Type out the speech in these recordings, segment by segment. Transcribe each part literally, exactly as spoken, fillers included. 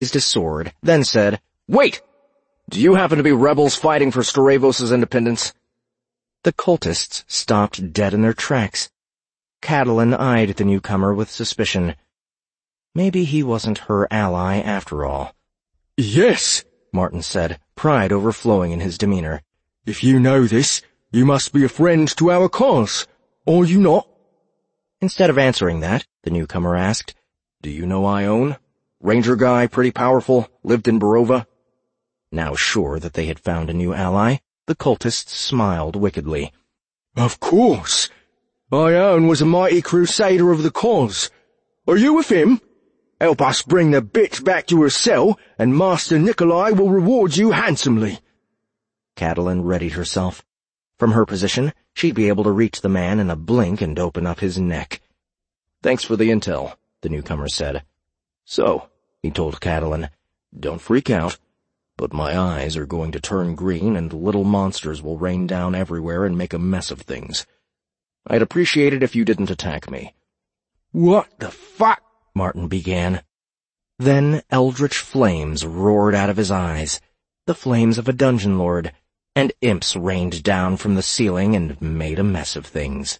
raised his sword, then said, "Wait! Do you happen to be rebels fighting for Starevos' independence?" The cultists stopped dead in their tracks. Catelyn eyed the newcomer with suspicion. Maybe he wasn't her ally after all. "Yes," Martin said, pride overflowing in his demeanor. "If you know this, you must be a friend to our cause, are you not?" Instead of answering that, the newcomer asked, "Do you know Ione? Ranger guy, pretty powerful, lived in Barova?" Now sure that they had found a new ally, the cultists smiled wickedly. "Of course. Ione was a mighty crusader of the cause. Are you with him? Help us bring the bitch back to her cell, and Master Nikolai will reward you handsomely." Catelyn readied herself. From her position, she'd be able to reach the man in a blink and open up his neck. "Thanks for the intel," the newcomer said. "So," he told Catelyn, "don't freak out, but my eyes are going to turn green and little monsters will rain down everywhere and make a mess of things. I'd appreciate it if you didn't attack me." "What the fuck?" Martin began. Then eldritch flames roared out of his eyes, the flames of a dungeon lord, and imps rained down from the ceiling and made a mess of things.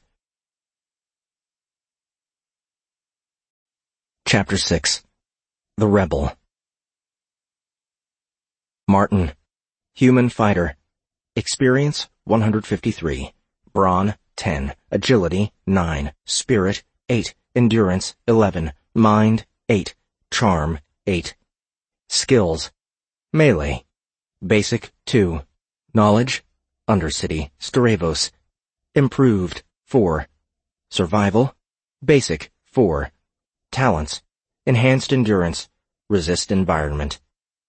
Chapter six. The Rebel. Martin. Human fighter. Experience one hundred fifty-three. Brawn ten. Agility nine. Spirit eight. Endurance eleven. Mind eight. Charm eight. Skills. Melee. Basic two. Knowledge Undercity, Starevos. Improved four. Survival Basic four. Talents Enhanced Endurance, Resist Environment.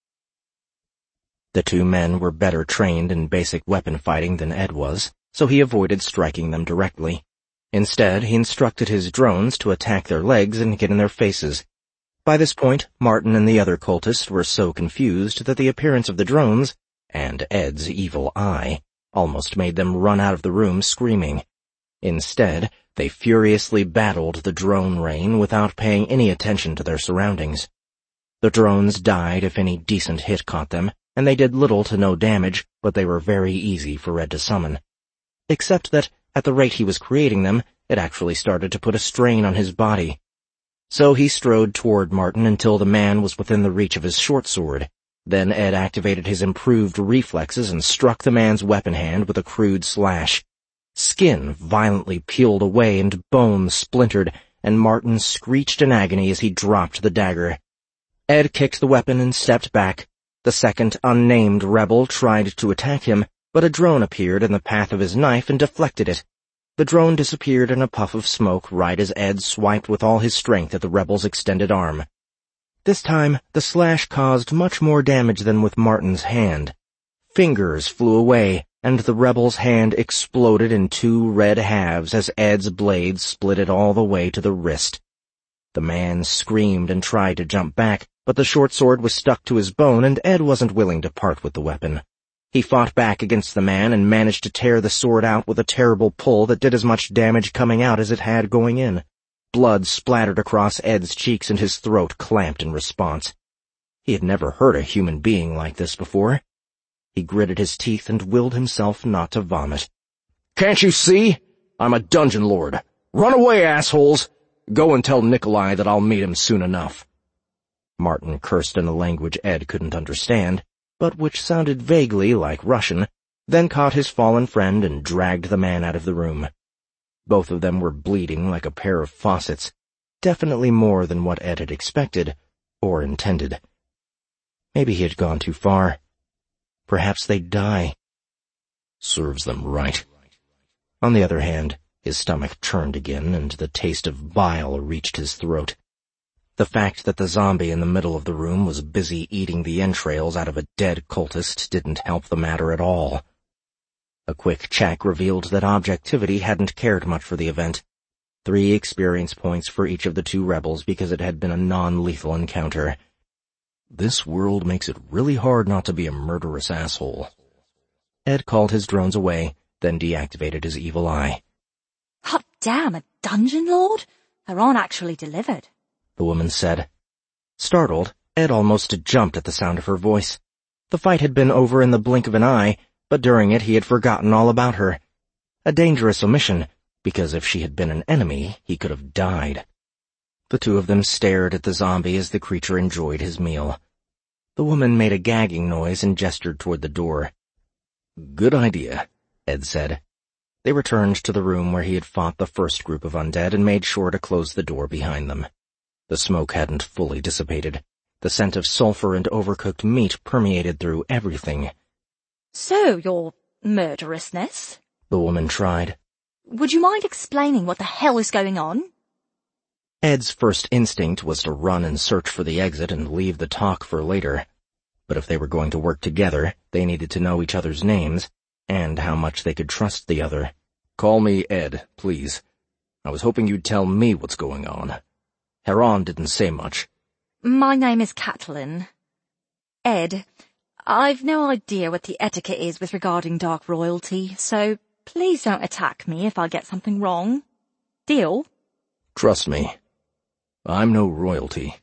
The two men were better trained in basic weapon fighting than Ed was, so he avoided striking them directly. Instead, he instructed his drones to attack their legs and get in their faces. By this point, Martin and the other cultists were so confused that the appearance of the drones, and Ed's evil eye, almost made them run out of the room screaming. Instead, they furiously battled the drone rain without paying any attention to their surroundings. The drones died if any decent hit caught them, and they did little to no damage, but they were very easy for Ed to summon. Except that, at the rate he was creating them, it actually started to put a strain on his body. So he strode toward Martin until the man was within the reach of his short sword. Then Ed activated his improved reflexes and struck the man's weapon hand with a crude slash. Skin violently peeled away and bone splintered, and Martin screeched in agony as he dropped the dagger. Ed kicked the weapon and stepped back. The second unnamed rebel tried to attack him, but a drone appeared in the path of his knife and deflected it. The drone disappeared in a puff of smoke right as Ed swiped with all his strength at the rebel's extended arm. This time, the slash caused much more damage than with Martin's hand. Fingers flew away, and the rebel's hand exploded in two red halves as Ed's blade split it all the way to the wrist. The man screamed and tried to jump back, but the short sword was stuck to his bone and Ed wasn't willing to part with the weapon. He fought back against the man and managed to tear the sword out with a terrible pull that did as much damage coming out as it had going in. Blood splattered across Ed's cheeks and his throat clamped in response. He had never hurt a human being like this before. He gritted his teeth and willed himself not to vomit. "Can't you see? I'm a dungeon lord. Run away, assholes! Go and tell Nikolai that I'll meet him soon enough." Martin cursed in a language Ed couldn't understand, but which sounded vaguely like Russian, then caught his fallen friend and dragged the man out of the room. Both of them were bleeding like a pair of faucets, definitely more than what Ed had expected, or intended. Maybe he had gone too far. Perhaps they'd die. Serves them right. On the other hand, his stomach churned again, and the taste of bile reached his throat. The fact that the zombie in the middle of the room was busy eating the entrails out of a dead cultist didn't help the matter at all. A quick check revealed that Objectivity hadn't cared much for the event. Three experience points for each of the two rebels because it had been a non-lethal encounter. This world makes it really hard not to be a murderous asshole. Ed called his drones away, then deactivated his evil eye. Hot damn, a dungeon lord? Her aunt actually delivered, the woman said. Startled, Ed almost jumped at the sound of her voice. The fight had been over in the blink of an eye, but during it he had forgotten all about her. A dangerous omission, because if she had been an enemy, he could have died. The two of them stared at the zombie as the creature enjoyed his meal. The woman made a gagging noise and gestured toward the door. "Good idea," Ed said. They returned to the room where he had fought the first group of undead and made sure to close the door behind them. The smoke hadn't fully dissipated. The scent of sulfur and overcooked meat permeated through everything. So, your murderousness? The woman tried. Would you mind explaining what the hell is going on? Ed's first instinct was to run and search for the exit and leave the talk for later. But if they were going to work together, they needed to know each other's names, and how much they could trust the other. "Call me Ed, please. I was hoping you'd tell me what's going on. Heron didn't say much." My name is Catelyn. Ed, I've no idea what the etiquette is with regarding dark royalty, so please don't attack me if I get something wrong. Deal? "Trust me. I'm no royalty."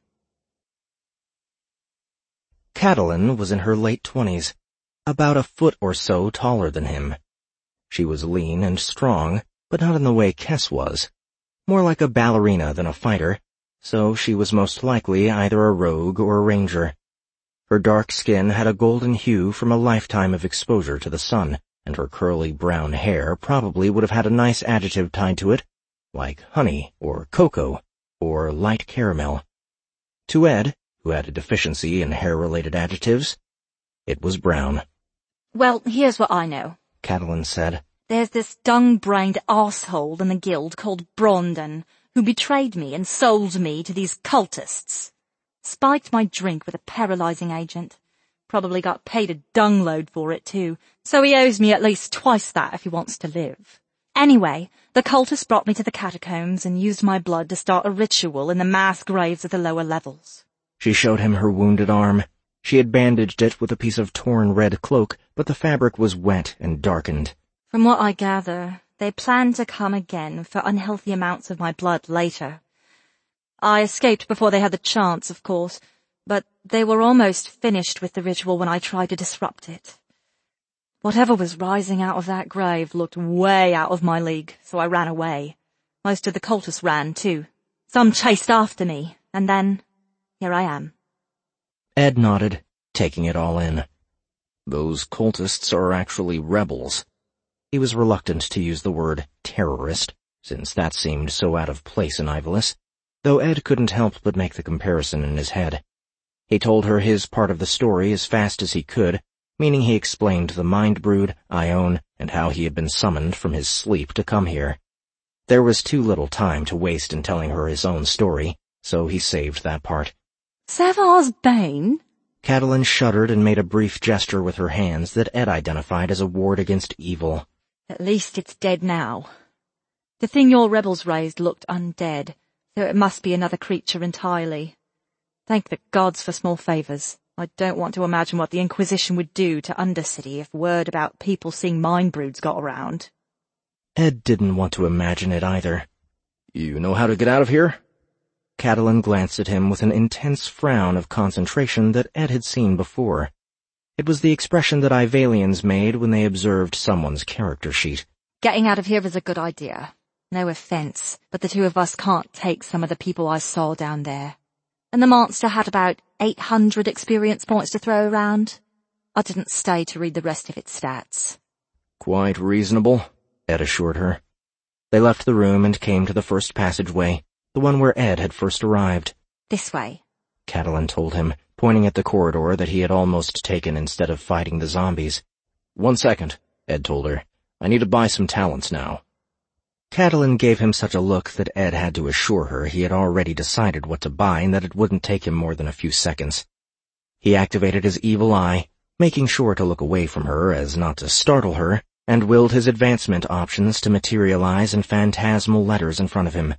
Catelyn was in her late twenties, about a foot or so taller than him. She was lean and strong, but not in the way Kess was. More like a ballerina than a fighter, so she was most likely either a rogue or a ranger. Her dark skin had a golden hue from a lifetime of exposure to the sun, and her curly brown hair probably would have had a nice adjective tied to it, like honey or cocoa or light caramel. To Ed, who had a deficiency in hair-related adjectives, it was brown. Well, here's what I know, Catelyn said. There's this dung-brained arsehole in the guild called Brondon, who betrayed me and sold me to these cultists. Spiked my drink with a paralyzing agent. Probably got paid a dung load for it too, so he owes me at least twice that if he wants to live. Anyway, the cultists brought me to the catacombs and used my blood to start a ritual in the mass graves of the lower levels. She showed him her wounded arm. She had bandaged it with a piece of torn red cloak, but the fabric was wet and darkened. From what I gather, they plan to come again for unhealthy amounts of my blood later. I escaped before they had the chance, of course, but they were almost finished with the ritual when I tried to disrupt it. Whatever was rising out of that grave looked way out of my league, so I ran away. Most of the cultists ran, too. Some chased after me, and then here I am. Ed nodded, taking it all in. "Those cultists are actually rebels." He was reluctant to use the word terrorist, since that seemed so out of place in Ivalice, though Ed couldn't help but make the comparison in his head. He told her his part of the story as fast as he could, meaning he explained the Mind Brood, Ione, and how he had been summoned from his sleep to come here. There was too little time to waste in telling her his own story, so he saved that part. Savar's Bane? Catelyn shuddered and made a brief gesture with her hands that Ed identified as a ward against evil. At least it's dead now. The thing your rebels raised looked undead, so it must be another creature entirely. Thank the gods for small favours. I don't want to imagine what the Inquisition would do to Undercity if word about people seeing mind broods got around. Ed didn't want to imagine it either. "You know how to get out of here?" Catelyn glanced at him with an intense frown of concentration that Ed had seen before. It was the expression that Ivalians made when they observed someone's character sheet. Getting out of here is a good idea. No offence, but the two of us can't take some of the people I saw down there. And the monster had about eight hundred experience points to throw around. I didn't stay to read the rest of its stats. "Quite reasonable," Ed assured her. They left the room and came to the first passageway, the one where Ed had first arrived. This way, Catelyn told him, pointing at the corridor that he had almost taken instead of fighting the zombies. "One second," Ed told her. "I need to buy some talents now." Catelyn gave him such a look that Ed had to assure her he had already decided what to buy and that it wouldn't take him more than a few seconds. He activated his evil eye, making sure to look away from her as not to startle her, and willed his advancement options to materialize in phantasmal letters in front of him.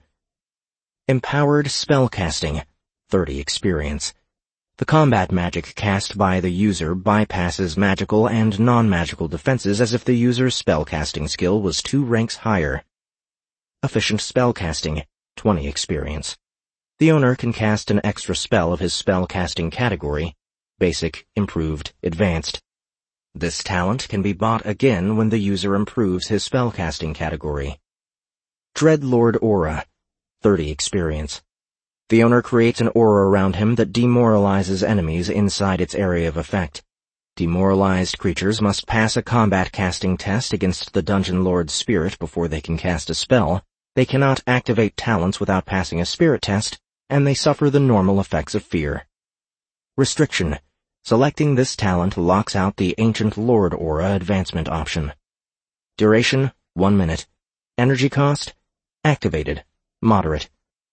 Empowered Spellcasting, thirty experience. The combat magic cast by the user bypasses magical and non-magical defenses as if the user's spellcasting skill was two ranks higher. Efficient Spellcasting, twenty experience. The owner can cast an extra spell of his spell-casting category, Basic, Improved, Advanced. This talent can be bought again when the user improves his spell-casting category. Dreadlord Aura, thirty experience. The owner creates an aura around him that demoralizes enemies inside its area of effect. Demoralized creatures must pass a combat casting test against the Dungeon Lord's spirit before they can cast a spell. They cannot activate talents without passing a spirit test, and they suffer the normal effects of fear. Restriction. Selecting this talent locks out the Ancient Lord Aura advancement option. Duration, one minute. Energy cost, activated, moderate.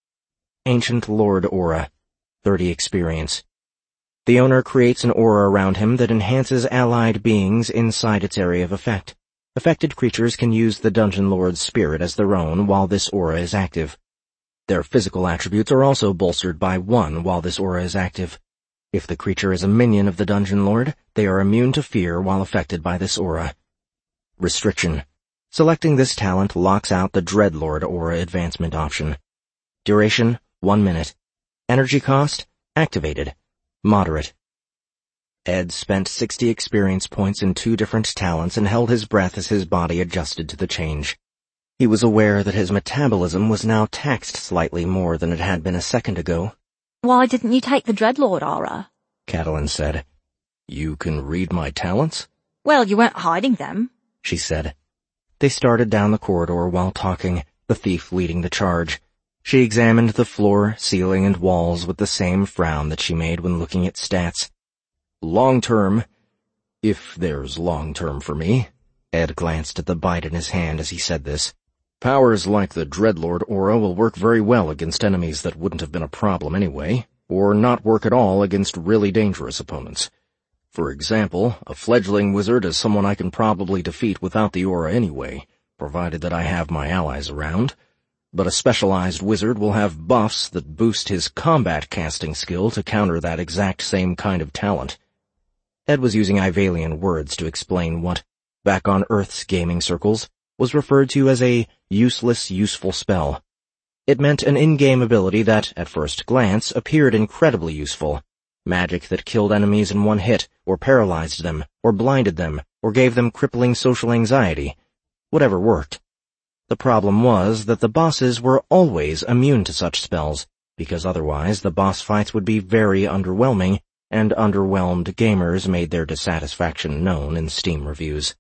Ancient Lord Aura, thirty experience. The owner creates an aura around him that enhances allied beings inside its area of effect. Affected creatures can use the Dungeon Lord's spirit as their own while this aura is active. Their physical attributes are also bolstered by one while this aura is active. If the creature is a minion of the Dungeon Lord, they are immune to fear while affected by this aura. Restriction. Selecting this talent locks out the Dreadlord Aura advancement option. Duration, one minute. Energy cost, activated, moderate. Ed spent sixty experience points in two different talents and held his breath as his body adjusted to the change. He was aware that his metabolism was now taxed slightly more than it had been a second ago. Why didn't you take the Dreadlord aura? Catelyn said. You can read my talents? Well, you weren't hiding them, she said. They started down the corridor while talking, the thief leading the charge. She examined the floor, ceiling, and walls with the same frown that she made when looking at stats. Long-term, if there's long-term for me. Ed glanced at the bite in his hand as he said this. Powers like the Dreadlord Aura will work very well against enemies that wouldn't have been a problem anyway, or not work at all against really dangerous opponents. For example, a fledgling wizard is someone I can probably defeat without the aura anyway, provided that I have my allies around. But a specialized wizard will have buffs that boost his combat casting skill to counter that exact same kind of talent. Ed was using Ivalian words to explain what, back on Earth's gaming circles, was referred to as a useless, useful spell. It meant an in-game ability that, at first glance, appeared incredibly useful. Magic that killed enemies in one hit, or paralyzed them, or blinded them, or gave them crippling social anxiety. Whatever worked. The problem was that the bosses were always immune to such spells, because otherwise the boss fights would be very underwhelming, and underwhelmed gamers made their dissatisfaction known in Steam reviews.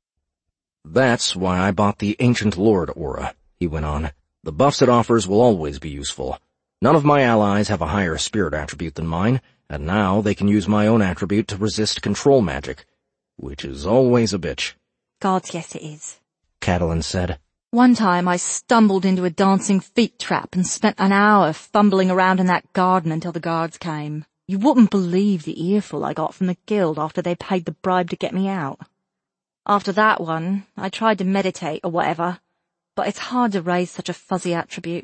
That's why I bought the Ancient Lord Aura, he went on. The buffs it offers will always be useful. None of my allies have a higher spirit attribute than mine, and now they can use my own attribute to resist control magic, which is always a bitch. God, yes it is, Catelyn said. One time I stumbled into a dancing feet trap and spent an hour fumbling around in that garden until the guards came. You wouldn't believe the earful I got from the guild after they paid the bribe to get me out. After that one, I tried to meditate or whatever, but it's hard to raise such a fuzzy attribute.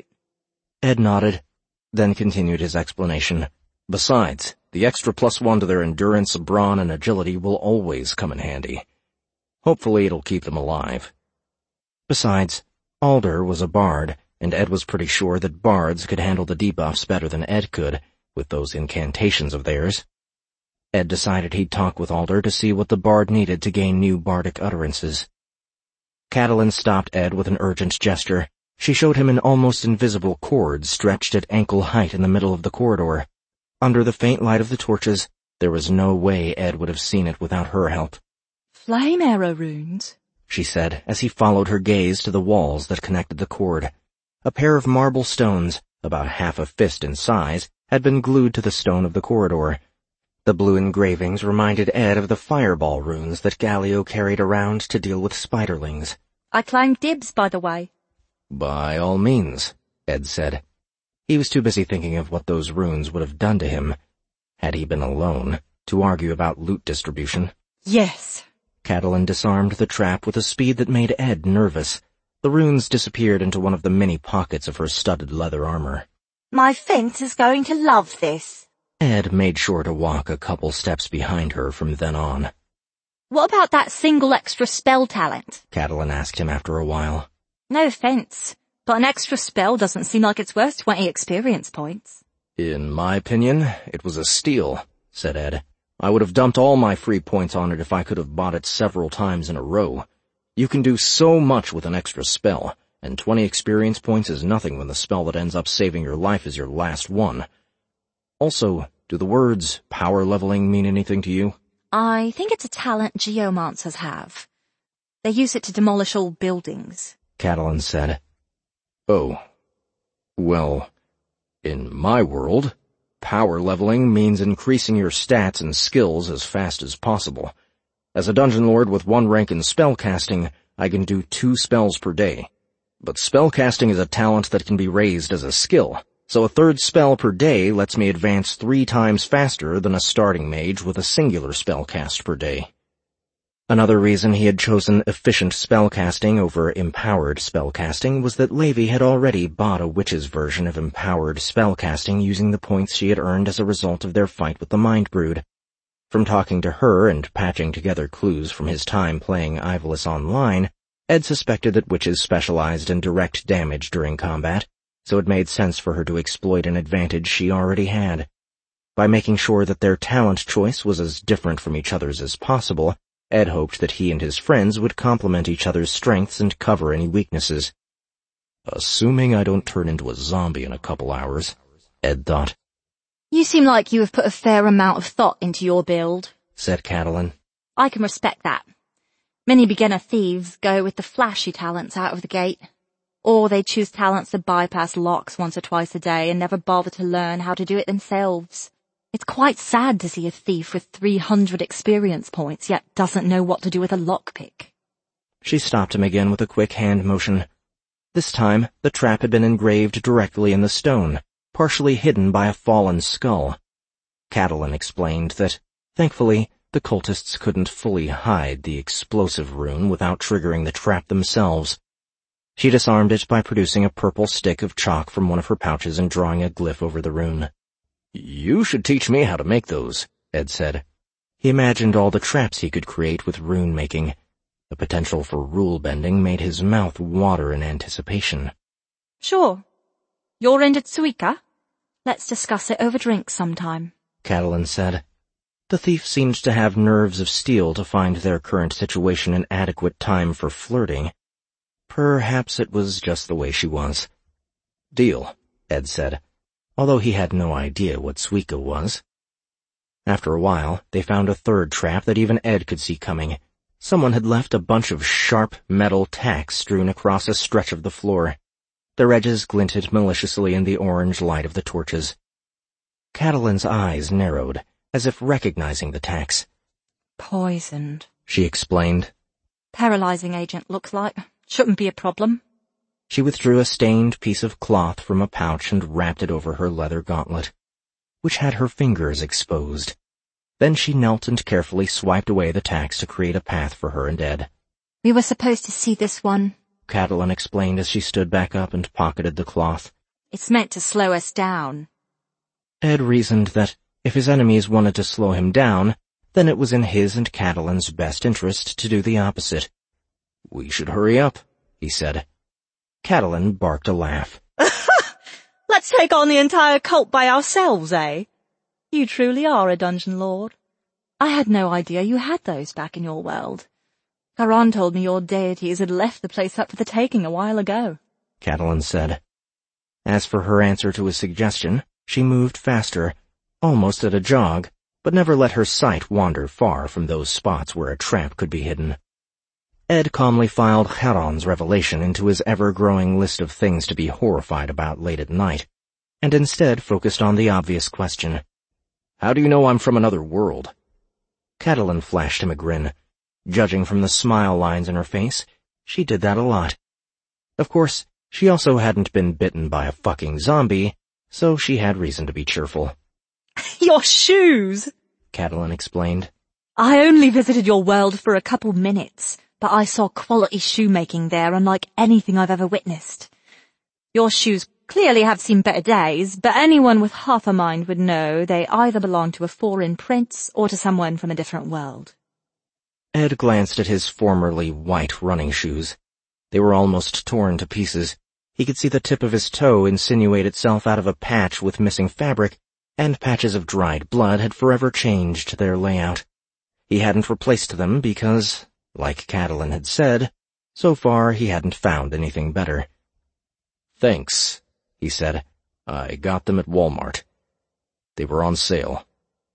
Ed nodded, then continued his explanation. Besides, the extra plus one to their endurance, brawn, and agility will always come in handy. Hopefully it'll keep them alive. Besides, Alder was a bard, and Ed was pretty sure that bards could handle the debuffs better than Ed could, with those incantations of theirs. Ed decided he'd talk with Alder to see what the bard needed to gain new bardic utterances. Catelyn stopped Ed with an urgent gesture. She showed him an almost invisible cord stretched at ankle height in the middle of the corridor. Under the faint light of the torches, there was no way Ed would have seen it without her help. Flame arrow runes, she said as he followed her gaze to the walls that connected the cord. A pair of marble stones, about half a fist in size, had been glued to the stone of the corridor. The blue engravings reminded Ed of the fireball runes that Galio carried around to deal with spiderlings. I claimed dibs, by the way. By all means, Ed said. He was too busy thinking of what those runes would have done to him, had he been alone, to argue about loot distribution. Yes. Catelyn disarmed the trap with a speed that made Ed nervous. The runes disappeared into one of the many pockets of her studded leather armor. My fence is going to love this. Ed made sure to walk a couple steps behind her from then on. What about that single extra spell talent? Catelyn asked him after a while. No offense, but an extra spell doesn't seem like it's worth twenty experience points. In my opinion, it was a steal, said Ed. I would have dumped all my free points on it if I could have bought it several times in a row. You can do so much with an extra spell, and twenty experience points is nothing when the spell that ends up saving your life is your last one. Also, do the words power leveling mean anything to you? I think it's a talent geomancers have. They use it to demolish old buildings, Catelyn said. Oh. Well, in my world, power leveling means increasing your stats and skills as fast as possible. As a dungeon lord with one rank in spellcasting, I can do two spells per day. But spellcasting is a talent that can be raised as a skill, so a third spell per day lets me advance three times faster than a starting mage with a singular spell cast per day. Another reason he had chosen efficient spellcasting over empowered spellcasting was that Levi had already bought a witch's version of empowered spellcasting using the points she had earned as a result of their fight with the Mind Brood. From talking to her and patching together clues from his time playing Ivalice Online, Ed suspected that witches specialized in direct damage during combat, so it made sense for her to exploit an advantage she already had. By making sure that their talent choice was as different from each other's as possible, Ed hoped that he and his friends would complement each other's strengths and cover any weaknesses. Assuming I don't turn into a zombie in a couple hours, Ed thought. You seem like you have put a fair amount of thought into your build, said Catelyn. I can respect that. Many beginner thieves go with the flashy talents out of the gate. Or they choose talents to bypass locks once or twice a day and never bother to learn how to do it themselves. It's quite sad to see a thief with three hundred experience points yet doesn't know what to do with a lockpick. She stopped him again with a quick hand motion. This time, the trap had been engraved directly in the stone, partially hidden by a fallen skull. Catelyn explained that, thankfully, the cultists couldn't fully hide the explosive rune without triggering the trap themselves. She disarmed it by producing a purple stick of chalk from one of her pouches and drawing a glyph over the rune. You should teach me how to make those, Ed said. He imagined all the traps he could create with rune-making. The potential for rule-bending made his mouth water in anticipation. Sure. You're into Tsuika? Let's discuss it over drinks sometime, Catelyn said. The thief seemed to have nerves of steel to find their current situation an adequate time for flirting. Perhaps it was just the way she was. Deal, Ed said, although he had no idea what Suika was. After a while, they found a third trap that even Ed could see coming. Someone had left a bunch of sharp metal tacks strewn across a stretch of the floor. Their edges glinted maliciously in the orange light of the torches. Catelyn's eyes narrowed, as if recognizing the tacks. Poisoned, she explained. Paralyzing agent, looks like. Shouldn't be a problem. She withdrew a stained piece of cloth from a pouch and wrapped it over her leather gauntlet, which had her fingers exposed. Then she knelt and carefully swiped away the tacks to create a path for her and Ed. We were supposed to see this one, Catelyn explained as she stood back up and pocketed the cloth. It's meant to slow us down. Ed reasoned that if his enemies wanted to slow him down, then it was in his and Catelyn's best interest to do the opposite. We should hurry up, he said. Catelyn barked a laugh. Let's take on the entire cult by ourselves, eh? You truly are a dungeon lord. I had no idea you had those back in your world. Charon told me your deities had left the place up for the taking a while ago, Catelyn said. As for her answer to his suggestion, she moved faster, almost at a jog, but never let her sight wander far from those spots where a trap could be hidden. Ed calmly filed Charon's revelation into his ever-growing list of things to be horrified about late at night, and instead focused on the obvious question. How do you know I'm from another world? Catelyn flashed him a grin. Judging from the smile lines in her face, she did that a lot. Of course, she also hadn't been bitten by a fucking zombie, so she had reason to be cheerful. Your shoes, Catelyn explained. I only visited your world for a couple minutes, but I saw quality shoemaking there unlike anything I've ever witnessed. Your shoes clearly have seen better days, but anyone with half a mind would know they either belong to a foreign prince or to someone from a different world. Ed glanced at his formerly white running shoes. They were almost torn to pieces, He could see the tip of his toe insinuate itself out of a patch with missing fabric, and patches of dried blood had forever changed their layout. He hadn't replaced them because, like Catalin had said, so far he hadn't found anything better. "Thanks," he said. "I got them at Walmart. They were on sale."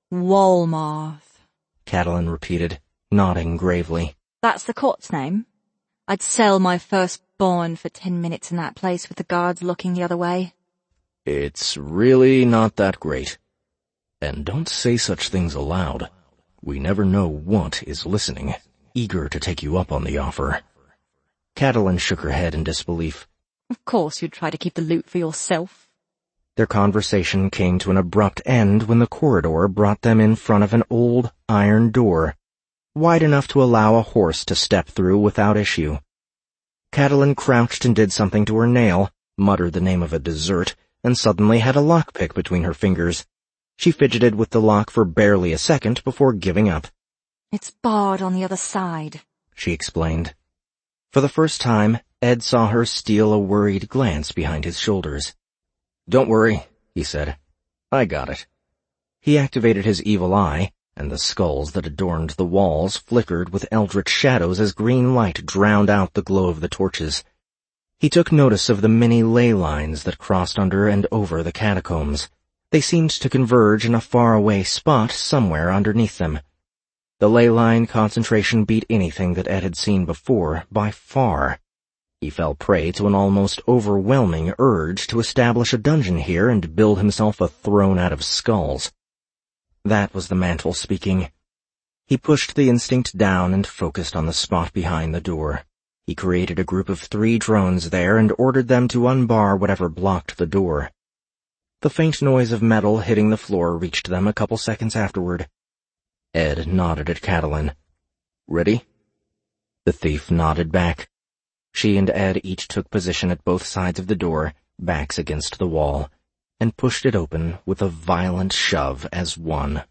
Walmart, Catalin repeated, nodding gravely. That's the court's name? I'd sell my firstborn for ten minutes in that place with the guards looking the other way. It's really not that great. And don't say such things aloud. We never know what is listening, eager to take you up on the offer. Catalin shook her head in disbelief. Of course you'd try to keep the loot for yourself. Their conversation came to an abrupt end when the corridor brought them in front of an old iron door, wide enough to allow a horse to step through without issue. Catalin crouched and did something to her nail, muttered the name of a dessert, and suddenly had a lockpick between her fingers. She fidgeted with the lock for barely a second before giving up. It's barred on the other side, she explained. For the first time, Ed saw her steal a worried glance behind his shoulders. "Don't worry," he said. "I got it." He activated his evil eye, and the skulls that adorned the walls flickered with eldritch shadows as green light drowned out the glow of the torches. He took notice of the many ley lines that crossed under and over the catacombs. They seemed to converge in a faraway spot somewhere underneath them. The ley line concentration beat anything that Ed had seen before by far. He fell prey to an almost overwhelming urge to establish a dungeon here and build himself a throne out of skulls. That was the mantle speaking. He pushed the instinct down and focused on the spot behind the door. He created a group of three drones there and ordered them to unbar whatever blocked the door. The faint noise of metal hitting the floor reached them a couple seconds afterward. Ed nodded at Catalin. "Ready?" The thief nodded back. She and Ed each took position at both sides of the door, backs against the wall, and pushed it open with a violent shove as one.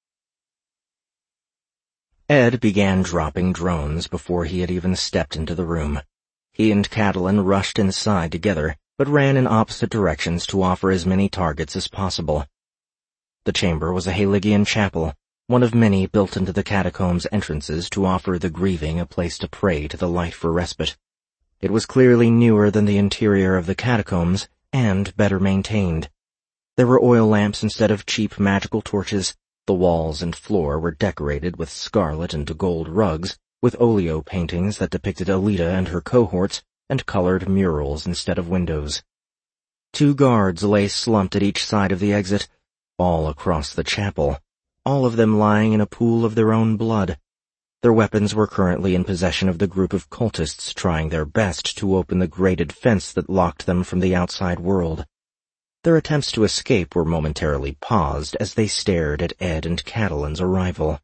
Ed began dropping drones before he had even stepped into the room. He and Catalin rushed inside together, but ran in opposite directions to offer as many targets as possible. The chamber was a Haligian chapel, one of many built into the catacombs' entrances to offer the grieving a place to pray to the light for respite. It was clearly newer than the interior of the catacombs, and better maintained. There were oil lamps instead of cheap magical torches. The walls and floor were decorated with scarlet and gold rugs, with oleo paintings that depicted Alita and her cohorts, and colored murals instead of windows. Two guards lay slumped at each side of the exit, all across the chapel, all of them lying in a pool of their own blood. Their weapons were currently in possession of the group of cultists trying their best to open the grated fence that locked them from the outside world. Their attempts to escape were momentarily paused as they stared at Ed and Catalin's arrival.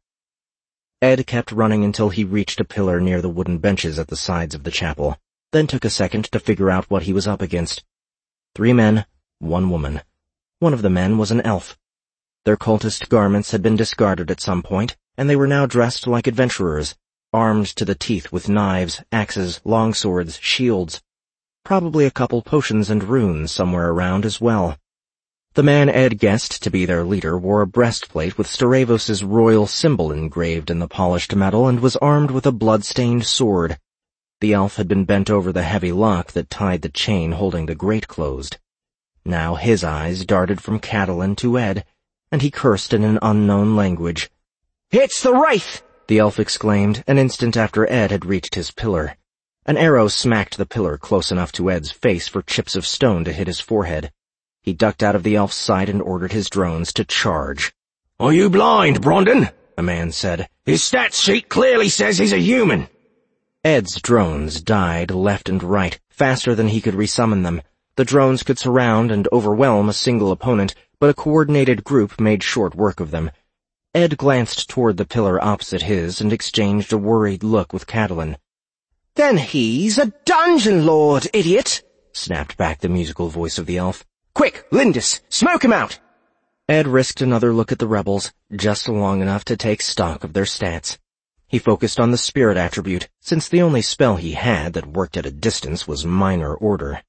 Ed kept running until he reached a pillar near the wooden benches at the sides of the chapel, then took a second to figure out what he was up against. Three men, one woman. One of the men was an elf. Their cultist garments had been discarded at some point, and they were now dressed like adventurers, armed to the teeth with knives, axes, longswords, shields. Probably a couple potions and runes somewhere around as well. The man Ed guessed to be their leader wore a breastplate with Staravos' royal symbol engraved in the polished metal and was armed with a blood-stained sword. The elf had been bent over the heavy lock that tied the chain holding the grate closed. Now his eyes darted from Catalin to Ed, and he cursed in an unknown language. "It's the Wraith!" the elf exclaimed an instant after Ed had reached his pillar. An arrow smacked the pillar close enough to Ed's face for chips of stone to hit his forehead. He ducked out of the elf's sight and ordered his drones to charge. "Are you blind, Brondon?" a man said. "His stats sheet clearly says he's a human." Ed's drones died left and right, faster than he could resummon them. The drones could surround and overwhelm a single opponent, but a coordinated group made short work of them. Ed glanced toward the pillar opposite his and exchanged a worried look with Catalin. "Then he's a dungeon lord, idiot!" snapped back the musical voice of the elf. "Quick, Lindis, smoke him out!" Ed risked another look at the rebels, just long enough to take stock of their stats. He focused on the spirit attribute, since the only spell he had that worked at a distance was Minor Order.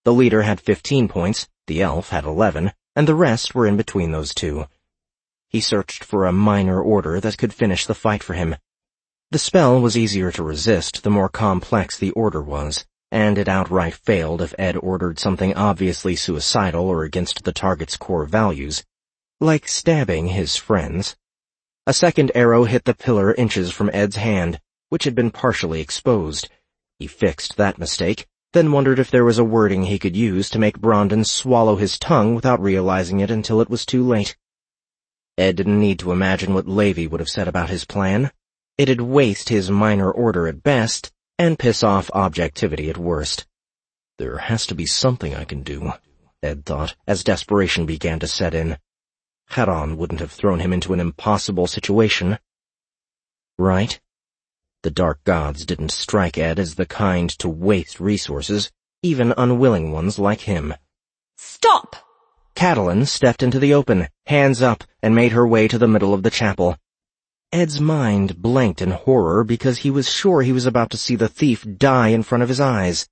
The leader had fifteen points, the elf had eleven, and the rest were in between those two. He searched for a minor order that could finish the fight for him. The spell was easier to resist the more complex the order was, and it outright failed if Ed ordered something obviously suicidal or against the target's core values, like stabbing his friends. A second arrow hit the pillar inches from Ed's hand, which had been partially exposed. He fixed that mistake, then wondered if there was a wording he could use to make Brondon swallow his tongue without realizing it until it was too late. Ed didn't need to imagine what Levi would have said about his plan. It'd waste his minor order at best, and piss off objectivity at worst. There has to be something I can do, Ed thought, as desperation began to set in. Charon wouldn't have thrown him into an impossible situation. Right? The dark gods didn't strike Ed as the kind to waste resources, even unwilling ones like him. Stop! Catelyn stepped into the open, hands up, and made her way to the middle of the chapel. Ed's mind blanked in horror because he was sure he was about to see the thief die in front of his eyes.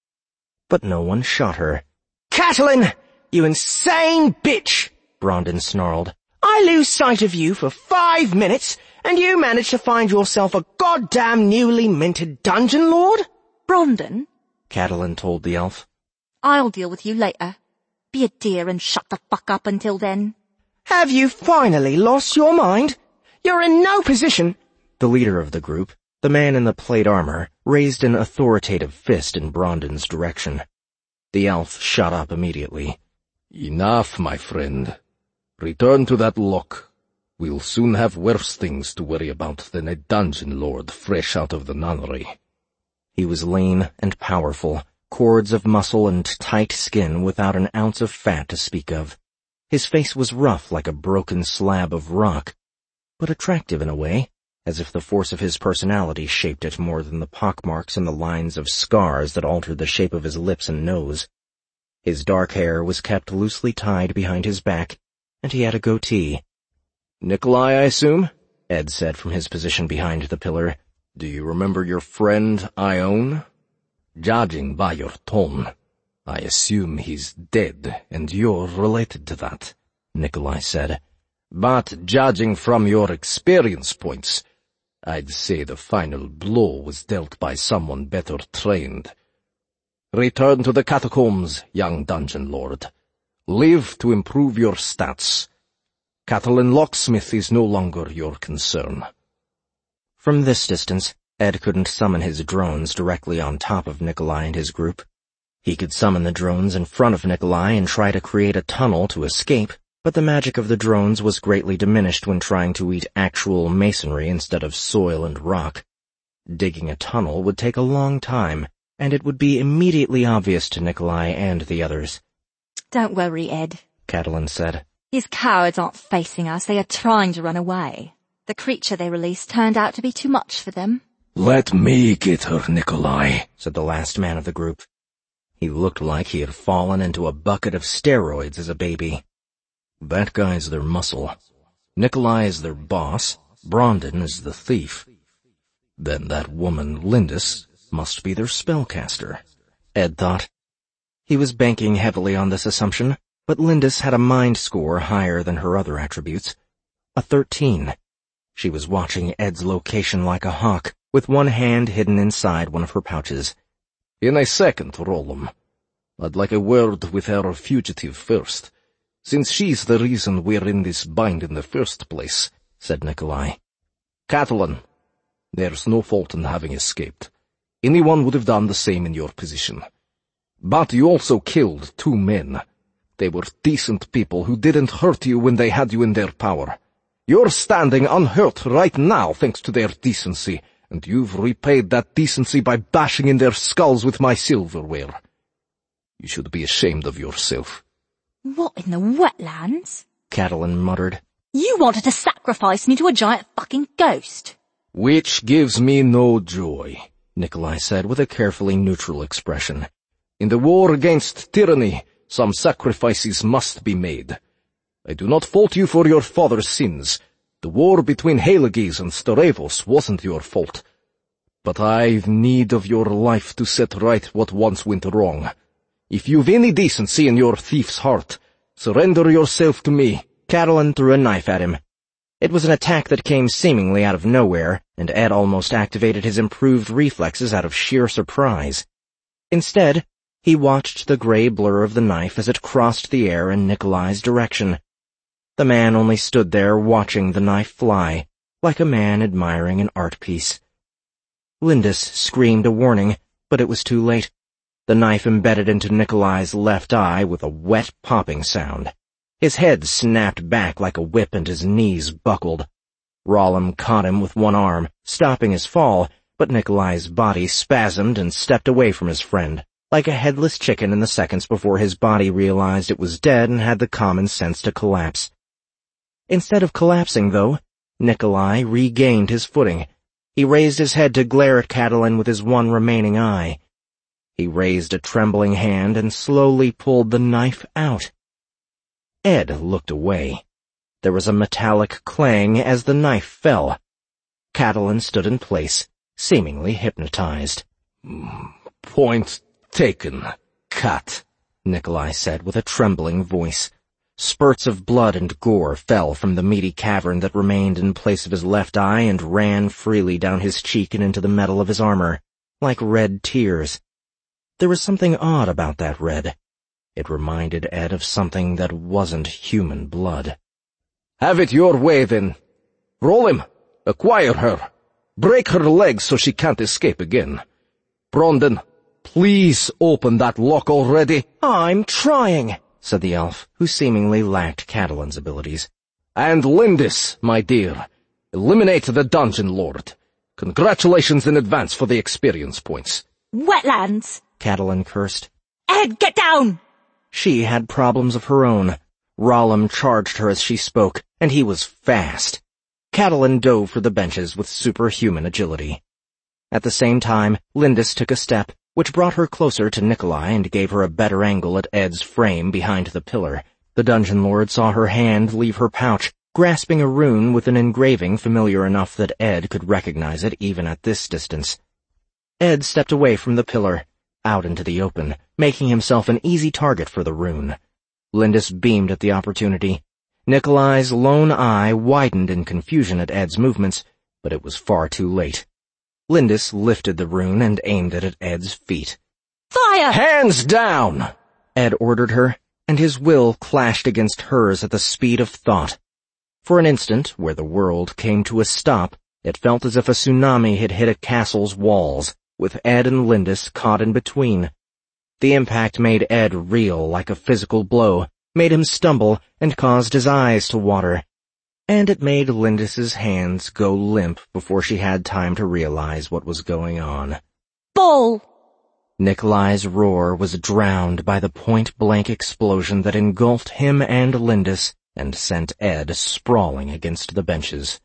But no one shot her. Catelyn, you insane bitch, Brondon snarled. I lose sight of you for five minutes, and you manage to find yourself a goddamn newly minted dungeon lord? Brondon, Catelyn told the elf. I'll deal with you later. Be a dear and shut the fuck up until then. Have you finally lost your mind? You're in no position. The leader of the group, the man in the plate armor, raised an authoritative fist in Brondon's direction. The elf shut up immediately. Enough, my friend. Return to that lock. We'll soon have worse things to worry about than a dungeon lord fresh out of the nunnery. He was lean and powerful, cords of muscle and tight skin without an ounce of fat to speak of. His face was rough like a broken slab of rock, but attractive in a way, as if the force of his personality shaped it more than the pockmarks and the lines of scars that altered the shape of his lips and nose. His dark hair was kept loosely tied behind his back, and he had a goatee. Nikolai, I assume? Ed said from his position behind the pillar. Do you remember your friend Ione? Judging by your tone, I assume he's dead, and you're related to that, Nikolai said. But judging from your experience points, I'd say the final blow was dealt by someone better trained. Return to the catacombs, young dungeon lord. Live to improve your stats. Catelyn Locksmith is no longer your concern. From this distance, Ed couldn't summon his drones directly on top of Nikolai and his group. He could summon the drones in front of Nikolai and try to create a tunnel to escape, but the magic of the drones was greatly diminished when trying to eat actual masonry instead of soil and rock. Digging a tunnel would take a long time, and it would be immediately obvious to Nikolai and the others. Don't worry, Ed, Catelyn said. These cowards aren't facing us, they are trying to run away. The creature they released turned out to be too much for them. Let me get her, Nikolai, said the last man of the group. He looked like he had fallen into a bucket of steroids as a baby. That guy's their muscle. Nikolai is their boss. Brondon is the thief. Then that woman, Lindis, must be their spellcaster, Ed thought. He was banking heavily on this assumption, but Lindis had a mind score higher than her other attributes. A thirteen. She was watching Ed's location like a hawk, with one hand hidden inside one of her pouches. In a second, Rollum. I'd like a word with our fugitive first, since she's the reason we're in this bind in the first place, said Nikolai. Catelyn, there's no fault in having escaped. Anyone would have done the same in your position. But you also killed two men. They were decent people who didn't hurt you when they had you in their power. You're standing unhurt right now thanks to their decency, and you've repaid that decency by bashing in their skulls with my silverware. You should be ashamed of yourself. What in the wetlands? Catelyn muttered. You wanted to sacrifice me to a giant fucking ghost. Which gives me no joy, Nikolai said with a carefully neutral expression. In the war against tyranny, some sacrifices must be made. I do not fault you for your father's sins. The war between Haleges and Starevos wasn't your fault. But I've need of your life to set right what once went wrong. If you've any decency in your thief's heart, surrender yourself to me. Catalin threw a knife at him. It was an attack that came seemingly out of nowhere, and Ed almost activated his improved reflexes out of sheer surprise. Instead, he watched the gray blur of the knife as it crossed the air in Nikolai's direction. The man only stood there watching the knife fly, like a man admiring an art piece. Lindis screamed a warning, but it was too late. The knife embedded into Nikolai's left eye with a wet popping sound. His head snapped back like a whip and his knees buckled. Rollum caught him with one arm, stopping his fall, but Nikolai's body spasmed and stepped away from his friend, like a headless chicken in the seconds before his body realized it was dead and had the common sense to collapse. Instead of collapsing, though, Nikolai regained his footing. He raised his head to glare at Catalin with his one remaining eye. He raised a trembling hand and slowly pulled the knife out. Ed looked away. There was a metallic clang as the knife fell. Catalin stood in place, seemingly hypnotized. Point taken, Cat, Nikolai said with a trembling voice. Spurts of blood and gore fell from the meaty cavern that remained in place of his left eye and ran freely down his cheek and into the metal of his armor, like red tears. There was something odd about that red. It reminded Ed of something that wasn't human blood. Have it your way, then. Roll him. Acquire her. Break her legs so she can't escape again. Brondon, please open that lock already. I'm trying, said the elf, who seemingly lacked Catalin's abilities. And Lindis, my dear, eliminate the dungeon lord. Congratulations in advance for the experience points. Wetlands! Catalin cursed. Ed, get down! She had problems of her own. Rollum charged her as she spoke, and he was fast. Catalin dove for the benches with superhuman agility. At the same time, Lindis took a step, which brought her closer to Nikolai and gave her a better angle at Ed's frame behind the pillar. The dungeon lord saw her hand leave her pouch, grasping a rune with an engraving familiar enough that Ed could recognize it even at this distance. Ed stepped away from the pillar, out into the open, making himself an easy target for the rune. Lindis beamed at the opportunity. Nikolai's lone eye widened in confusion at Ed's movements, but it was far too late. Lindis lifted the rune and aimed it at Ed's feet. Fire! Hands down! Ed ordered her, and his will clashed against hers at the speed of thought. For an instant, where the world came to a stop, it felt as if a tsunami had hit a castle's walls, with Ed and Lindis caught in between. The impact made Ed reel like a physical blow, made him stumble, and caused his eyes to water. And it made Lindis's hands go limp before she had time to realize what was going on. Ball! Nikolai's roar was drowned by the point-blank explosion that engulfed him and Lindis and sent Ed sprawling against the benches.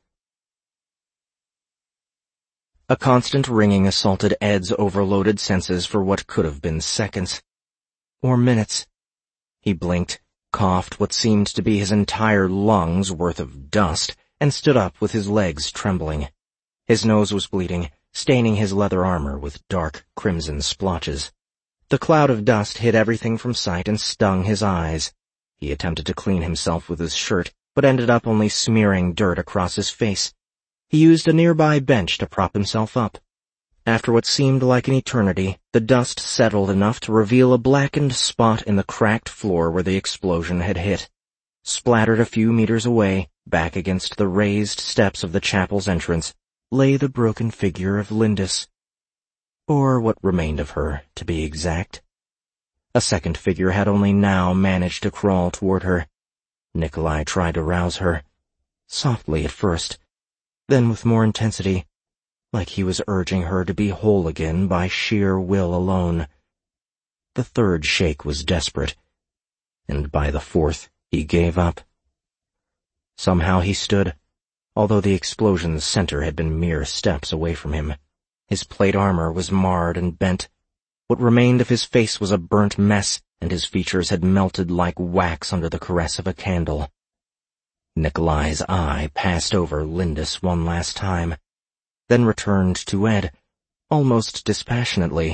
A constant ringing assaulted Ed's overloaded senses for what could have been seconds. Or minutes. He blinked, coughed what seemed to be his entire lungs worth of dust, and stood up with his legs trembling. His nose was bleeding, staining his leather armor with dark crimson splotches. The cloud of dust hid everything from sight and stung his eyes. He attempted to clean himself with his shirt, but ended up only smearing dirt across his face. He used a nearby bench to prop himself up. After what seemed like an eternity, the dust settled enough to reveal a blackened spot in the cracked floor where the explosion had hit. Splattered a few meters away, back against the raised steps of the chapel's entrance, lay the broken figure of Lindis. Or what remained of her, to be exact. A second figure had only now managed to crawl toward her. Nikolai tried to rouse her. Softly at first, then with more intensity, like he was urging her to be whole again by sheer will alone. The third shake was desperate, and by the fourth he gave up. Somehow he stood, although the explosion's center had been mere steps away from him. His plate armor was marred and bent. What remained of his face was a burnt mess, and his features had melted like wax under the caress of a candle. Nikolai's eye passed over Lindis one last time, then returned to Ed, almost dispassionately,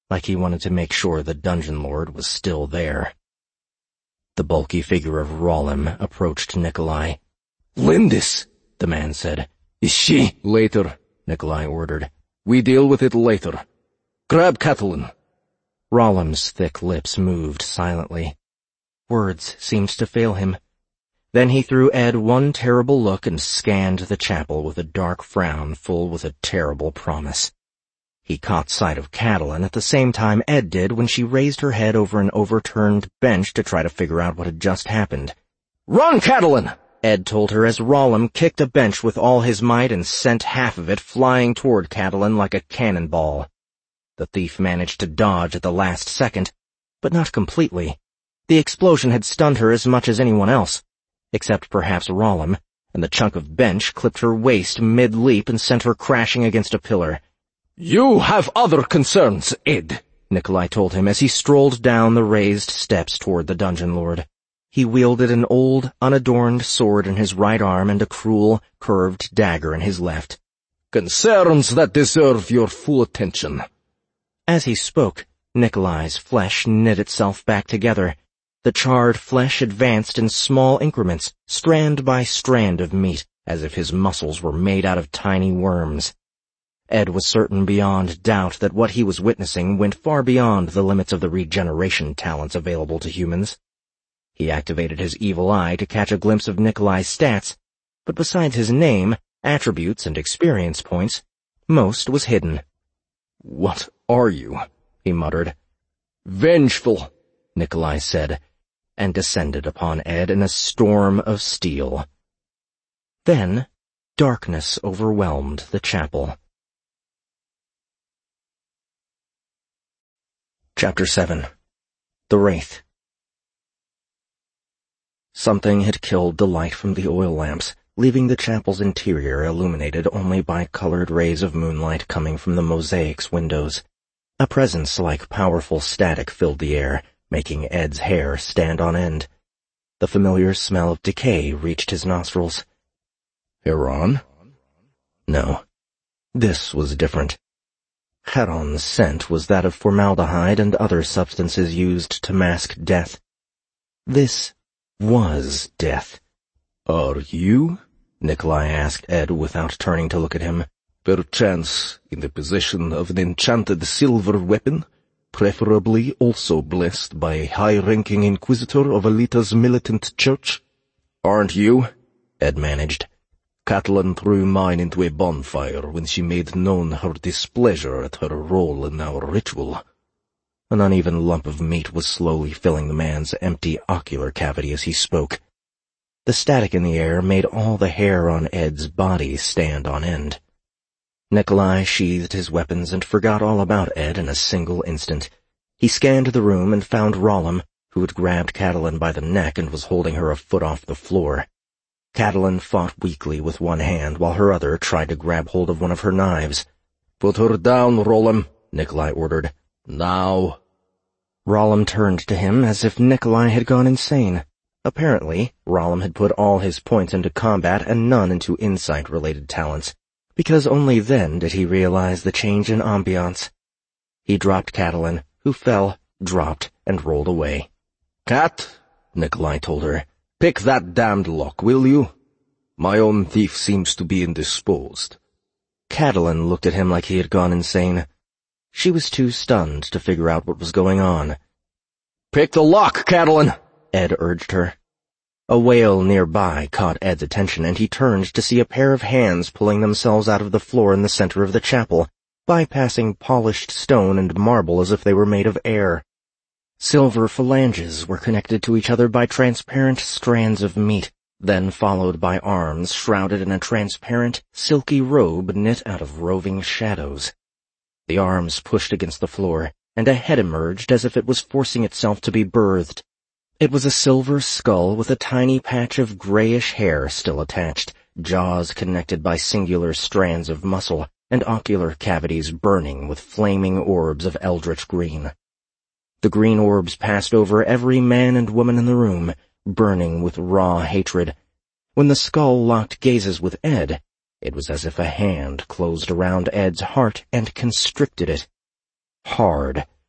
like he wanted to make sure the dungeon lord was still there. The bulky figure of Rollum approached Nikolai. "Lindis," the man said. "Is she—" "Later," Nikolai ordered. "We deal with it later. Grab Catelyn." Rollum's thick lips moved silently. Words seemed to fail him. Then he threw Ed one terrible look and scanned the chapel with a dark frown full with a terrible promise. He caught sight of Catelyn at the same time Ed did when she raised her head over an overturned bench to try to figure out what had just happened. "Run, Catelyn!" Ed told her as Rollum kicked a bench with all his might and sent half of it flying toward Catelyn like a cannonball. The thief managed to dodge at the last second, but not completely. The explosion had stunned her as much as anyone else, except perhaps Rollum, and the chunk of bench clipped her waist mid-leap and sent her crashing against a pillar. "You have other concerns, Ed," Nikolai told him as he strolled down the raised steps toward the dungeon lord. He wielded an old, unadorned sword in his right arm and a cruel, curved dagger in his left. "Concerns that deserve your full attention." As he spoke, Nikolai's flesh knit itself back together. The charred flesh advanced in small increments, strand by strand of meat, as if his muscles were made out of tiny worms. Ed was certain beyond doubt that what he was witnessing went far beyond the limits of the regeneration talents available to humans. He activated his evil eye to catch a glimpse of Nikolai's stats, but besides his name, attributes, and experience points, most was hidden. "What are you?" he muttered. "Vengeful," Nikolai said, and descended upon Ed in a storm of steel. Then, darkness overwhelmed the chapel. Chapter seven. The Wraith. Something had killed the light from the oil lamps, leaving the chapel's interior illuminated only by colored rays of moonlight coming from the mosaic's windows. A presence like powerful static filled the air, making Ed's hair stand on end. The familiar smell of decay reached his nostrils. Heron? No. This was different. Heron's scent was that of formaldehyde and other substances used to mask death. This was death. "Are you," Nikolai asked Ed without turning to look at him, "perchance in the possession of an enchanted silver weapon, preferably also blessed by a high-ranking inquisitor of Alita's militant church?" "Aren't you?" Ed managed. "Catelyn threw mine into a bonfire when she made known her displeasure at her role in our ritual." An uneven lump of meat was slowly filling the man's empty ocular cavity as he spoke. The static in the air made all the hair on Ed's body stand on end. Nikolai sheathed his weapons and forgot all about Ed in a single instant. He scanned the room and found Rollum, who had grabbed Catelyn by the neck and was holding her a foot off the floor. Catelyn fought weakly with one hand while her other tried to grab hold of one of her knives. "Put her down, Rollum," Nikolai ordered. "Now." Rollum turned to him as if Nikolai had gone insane. Apparently, Rollum had put all his points into combat and none into insight-related talents, because only then did he realize the change in ambiance. He dropped Catelyn, who fell, dropped, and rolled away. "Cat," Nikolai told her, "pick that damned lock, will you? My own thief seems to be indisposed." Catelyn looked at him like he had gone insane. She was too stunned to figure out what was going on. "Pick the lock, Catelyn," Ed urged her. A wail nearby caught Ed's attention, and he turned to see a pair of hands pulling themselves out of the floor in the center of the chapel, bypassing polished stone and marble as if they were made of air. Silver phalanges were connected to each other by transparent strands of meat, then followed by arms shrouded in a transparent, silky robe knit out of roving shadows. The arms pushed against the floor, and a head emerged as if it was forcing itself to be birthed. It was a silver skull with a tiny patch of grayish hair still attached, jaws connected by singular strands of muscle, and ocular cavities burning with flaming orbs of eldritch green. The green orbs passed over every man and woman in the room, burning with raw hatred. When the skull locked gazes with Ed, it was as if a hand closed around Ed's heart and constricted it. Hard,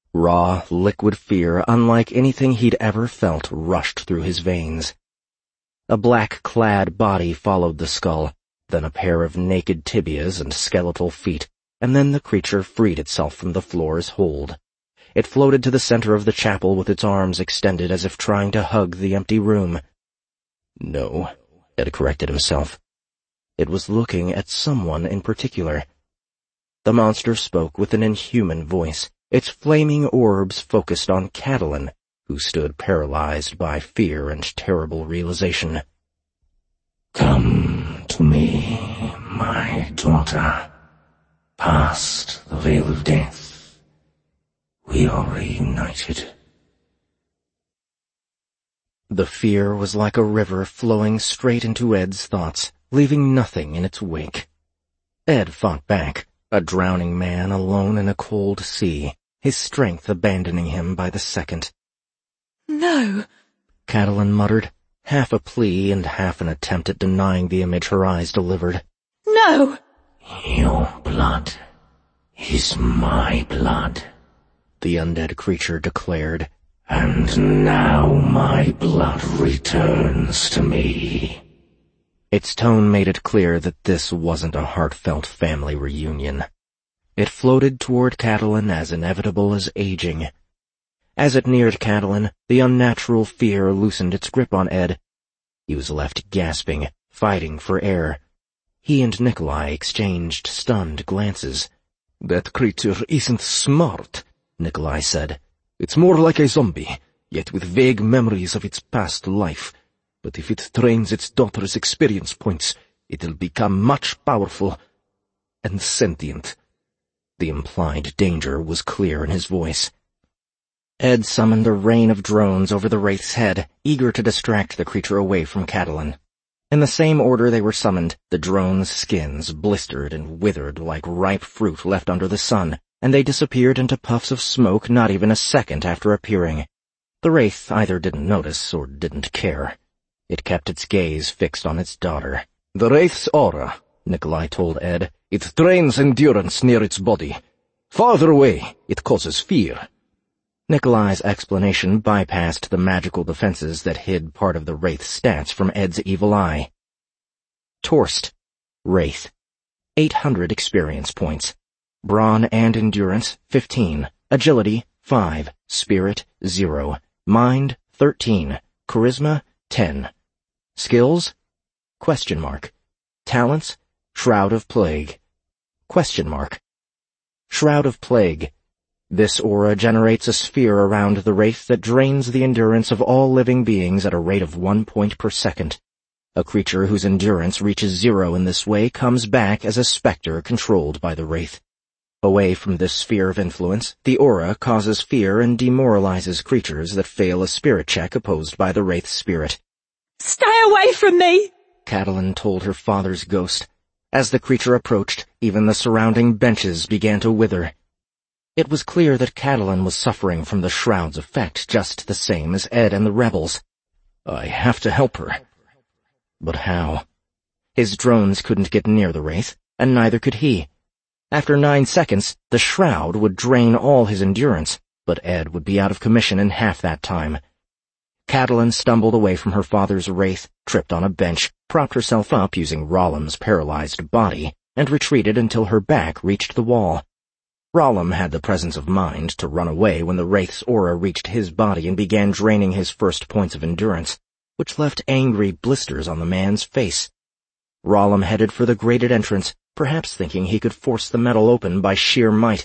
Raw, liquid fear, unlike anything he'd ever felt, rushed through his veins. A black-clad body followed the skull, then a pair of naked tibias and skeletal feet, and then the creature freed itself from the floor's hold. It floated to the center of the chapel with its arms extended as if trying to hug the empty room. No, Ed corrected himself. It was looking at someone in particular. The monster spoke with an inhuman voice, its flaming orbs focused on Catalin, who stood paralyzed by fear and terrible realization. Come to me, my daughter. Past the veil of death, we are reunited. The fear was like a river flowing straight into Ed's thoughts, leaving nothing in its wake. Ed fought back, a drowning man alone in a cold sea, his strength abandoning him by the second. No, Catalin muttered, half a plea and half an attempt at denying the image her eyes delivered. no. Your blood is my blood, the undead creature declared. and now my blood returns to me. Its tone made it clear that this wasn't a heartfelt family reunion. It floated toward Catalin as inevitable as aging. As it neared Catalin, the unnatural fear loosened its grip on Ed. He was left gasping, fighting for air. He and Nikolai exchanged stunned glances. That creature isn't smart, Nikolai said. It's more like a zombie, yet with vague memories of its past life. But if it trains its daughter's experience points, it'll become much powerful and sentient. The implied danger was clear in his voice. Ed summoned a rain of drones over the wraith's head, eager to distract the creature away from Catalin. In the same order they were summoned, the drones' skins blistered and withered like ripe fruit left under the sun, and they disappeared into puffs of smoke not even a second after appearing. The wraith either didn't notice or didn't care. It kept its gaze fixed on its daughter. The wraith's aura, Nikolai told Ed. It drains endurance near its body. Farther away, it causes fear. Nikolai's explanation bypassed the magical defenses that hid part of the wraith's stats from Ed's evil eye. Torst. Wraith. eight hundred experience points. Brawn and endurance, fifteen. Agility, five. Spirit, zero. Mind, thirteen. Charisma, ten. Skills? Question mark. Talents? Shroud of Plague. Question mark. Shroud of Plague. This aura generates a sphere around the wraith that drains the endurance of all living beings at a rate of one point per second. A creature whose endurance reaches zero in this way comes back as a specter controlled by the wraith. Away from this sphere of influence, the aura causes fear and demoralizes creatures that fail a spirit check opposed by the wraith's spirit. Stay away from me, Catalin told her father's ghost. As the creature approached, even the surrounding benches began to wither. It was clear that Catalin was suffering from the shroud's effect just the same as Ed and the rebels. I have to help her. But how? His drones couldn't get near the wraith, and neither could he. After nine seconds, the shroud would drain all his endurance, but Ed would be out of commission in half that time. Catalin stumbled away from her father's wraith, tripped on a bench, propped herself up using Rollum's paralyzed body, and retreated until her back reached the wall. Rollum had the presence of mind to run away when the wraith's aura reached his body and began draining his first points of endurance, which left angry blisters on the man's face. Rollum headed for the grated entrance, perhaps thinking he could force the metal open by sheer might.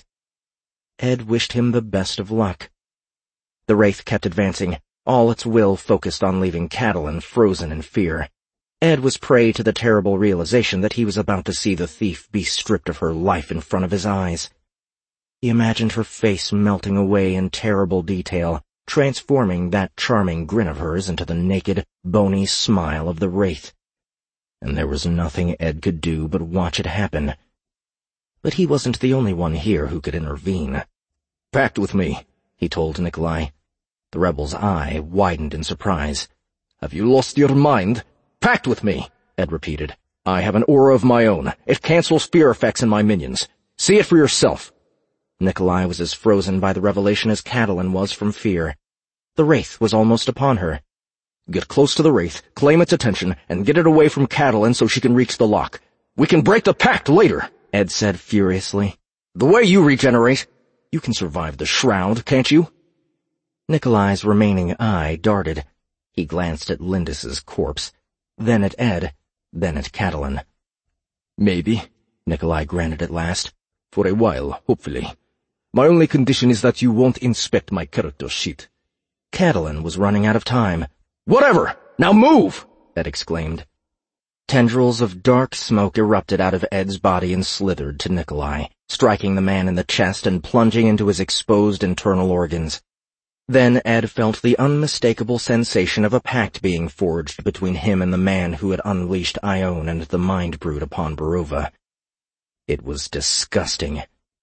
Ed wished him the best of luck. The wraith kept advancing, all its will focused on leaving Catalin frozen in fear. Ed was prey to the terrible realization that he was about to see the thief be stripped of her life in front of his eyes. He imagined her face melting away in terrible detail, transforming that charming grin of hers into the naked, bony smile of the wraith. And there was nothing Ed could do but watch it happen. But he wasn't the only one here who could intervene. Pact with me, he told Nikolai. The rebel's eye widened in surprise. Have you lost your mind? Pact with me, Ed repeated. I have an aura of my own. It cancels fear effects in my minions. See it for yourself. Nikolai was as frozen by the revelation as Catalin was from fear. The wraith was almost upon her. Get close to the wraith, claim its attention, and get it away from Catalin so she can reach the lock. We can break the pact later, Ed said furiously. The way you regenerate, you can survive the shroud, can't you? Nikolai's remaining eye darted. He glanced at Lindis's corpse, then at Ed, then at Catalin. Maybe, Nikolai granted at last. For a while, hopefully. My only condition is that you won't inspect my character sheet. Catalin was running out of time. Whatever! Now move! Ed exclaimed. Tendrils of dark smoke erupted out of Ed's body and slithered to Nikolai, striking the man in the chest and plunging into his exposed internal organs. Then Ed felt the unmistakable sensation of a pact being forged between him and the man who had unleashed Ione and the Mind Brood upon Barova. It was disgusting.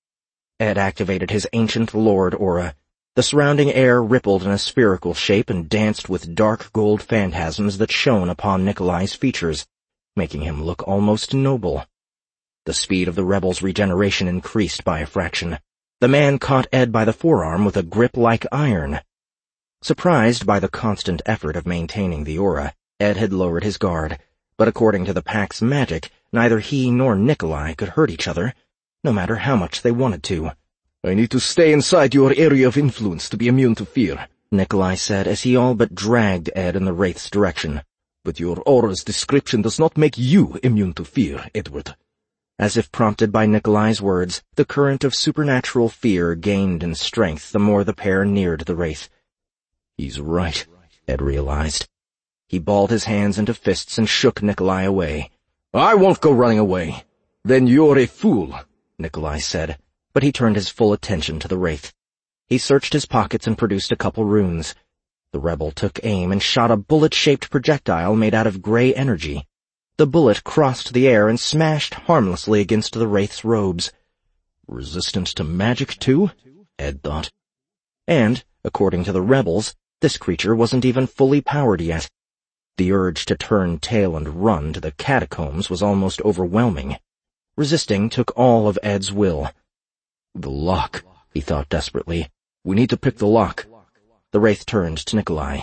Ed activated his ancient lord aura. The surrounding air rippled in a spherical shape and danced with dark gold phantasms that shone upon Nikolai's features, making him look almost noble. The speed of the rebel's regeneration increased by a fraction. The man caught Ed by the forearm with a grip like iron. Surprised by the constant effort of maintaining the aura, Ed had lowered his guard, but according to the Pact's magic, neither he nor Nikolai could hurt each other, no matter how much they wanted to. I need to stay inside your area of influence to be immune to fear, Nikolai said as he all but dragged Ed in the wraith's direction. But your aura's description does not make you immune to fear, Edward. As if prompted by Nikolai's words, the current of supernatural fear gained in strength the more the pair neared the wraith. He's right, Ed realized. He balled his hands into fists and shook Nikolai away. I won't go running away. Then you're a fool, Nikolai said, but he turned his full attention to the wraith. He searched his pockets and produced a couple runes. The rebel took aim and shot a bullet-shaped projectile made out of gray energy. The bullet crossed the air and smashed harmlessly against the wraith's robes. Resistant to magic, too? Ed thought. And, according to the rebels, this creature wasn't even fully powered yet. The urge to turn tail and run to the catacombs was almost overwhelming. Resisting took all of Ed's will. The lock, he thought desperately. We need to pick the lock. The wraith turned to Nikolai.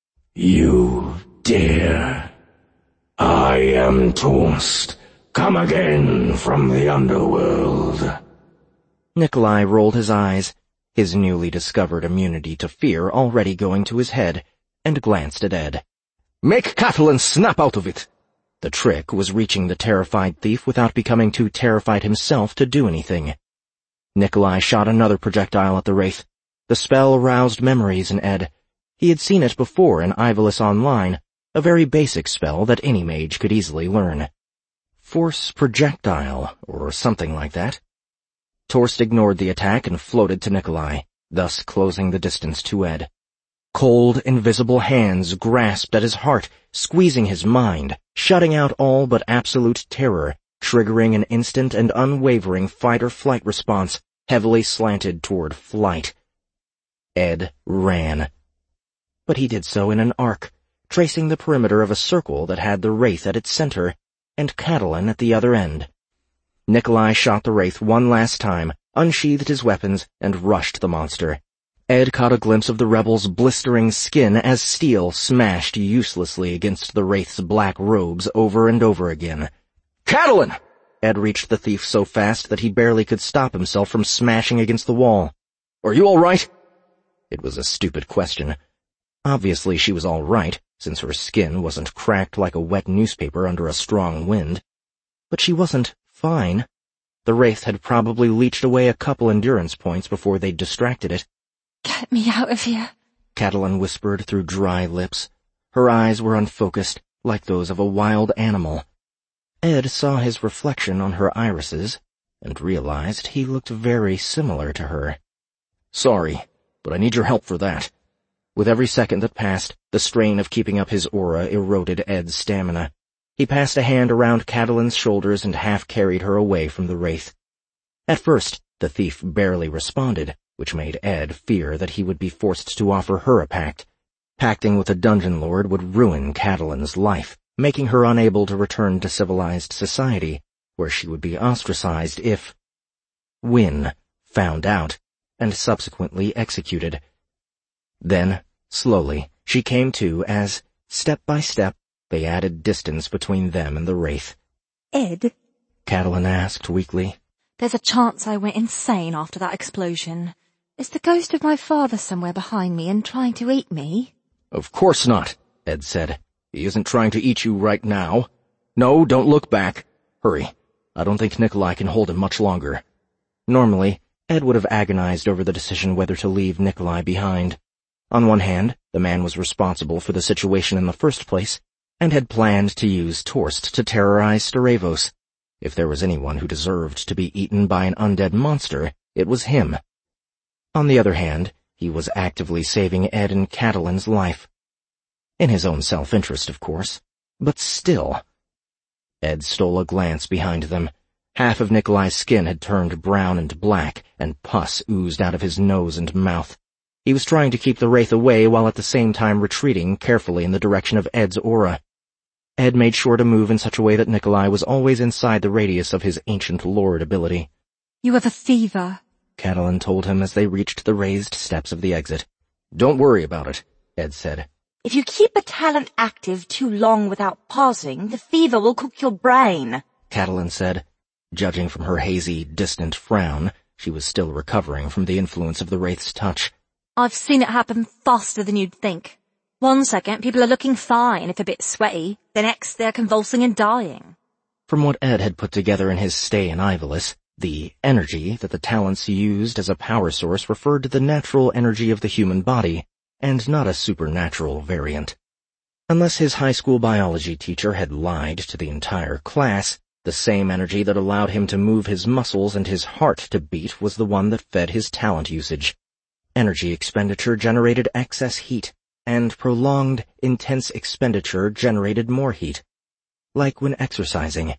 You dare? I am Torst, come again from the underworld. Nikolai rolled his eyes, his newly discovered immunity to fear already going to his head, and glanced at Ed. Make Catalin snap out of it! The trick was reaching the terrified thief without becoming too terrified himself to do anything. Nikolai shot another projectile at the wraith. The spell roused memories in Ed. He had seen it before in Ivalice Online, a very basic spell that any mage could easily learn. Force projectile, or something like that. Torst ignored the attack and floated to Nikolai, thus closing the distance to Ed. Cold, invisible hands grasped at his heart, squeezing his mind, shutting out all but absolute terror, triggering an instant and unwavering fight-or-flight response, heavily slanted toward flight. Ed ran. But he did so in an arc, tracing the perimeter of a circle that had the wraith at its center, and Catalin at the other end. Nikolai shot the wraith one last time, unsheathed his weapons, and rushed the monster. Ed caught a glimpse of the rebel's blistering skin as steel smashed uselessly against the wraith's black robes over and over again. Catalin! Ed reached the thief so fast that he barely could stop himself from smashing against the wall. Are you all right? It was a stupid question. Obviously she was all right, since her skin wasn't cracked like a wet newspaper under a strong wind. But she wasn't fine. The wraith had probably leached away a couple endurance points before they'd distracted it. Get me out of here, Catalin whispered through dry lips. Her eyes were unfocused, like those of a wild animal. Ed saw his reflection on her irises, and realized he looked very similar to her. Sorry, but I need your help for that. With every second that passed, the strain of keeping up his aura eroded Ed's stamina. He passed a hand around Catalin's shoulders and half-carried her away from the wraith. At first, the thief barely responded, which made Ed fear that he would be forced to offer her a pact. Pacting with a dungeon lord would ruin Catalin's life, making her unable to return to civilized society, where she would be ostracized if... when found out, and subsequently executed. Then, slowly, she came to as, step by step, they added distance between them and the wraith. Ed? Catelyn asked weakly. There's a chance I went insane after that explosion. Is the ghost of my father somewhere behind me and trying to eat me? Of course not, Ed said. He isn't trying to eat you right now. No, don't look back. Hurry. I don't think Nikolai can hold him much longer. Normally, Ed would have agonized over the decision whether to leave Nikolai behind. On one hand, the man was responsible for the situation in the first place, and had planned to use Torst to terrorize Starevos. If there was anyone who deserved to be eaten by an undead monster, it was him. On the other hand, he was actively saving Ed and Catelyn's life. In his own self-interest, of course, but still. Ed stole a glance behind them. Half of Nikolai's skin had turned brown and black, and pus oozed out of his nose and mouth. He was trying to keep the wraith away while at the same time retreating carefully in the direction of Ed's aura. Ed made sure to move in such a way that Nikolai was always inside the radius of his ancient lord ability. You have a fever, Catelyn told him as they reached the raised steps of the exit. Don't worry about it, Ed said. If you keep a talent active too long without pausing, the fever will cook your brain, Catelyn said. Judging from her hazy, distant frown, she was still recovering from the influence of the wraith's touch. I've seen it happen faster than you'd think. One second, people are looking fine, if a bit sweaty. The next, they're convulsing and dying. From what Ed had put together in his stay in Ivalice, the energy that the talents used as a power source referred to the natural energy of the human body, and not a supernatural variant. Unless his high school biology teacher had lied to the entire class, the same energy that allowed him to move his muscles and his heart to beat was the one that fed his talent usage. Energy expenditure generated excess heat, and prolonged, intense expenditure generated more heat. Like when exercising.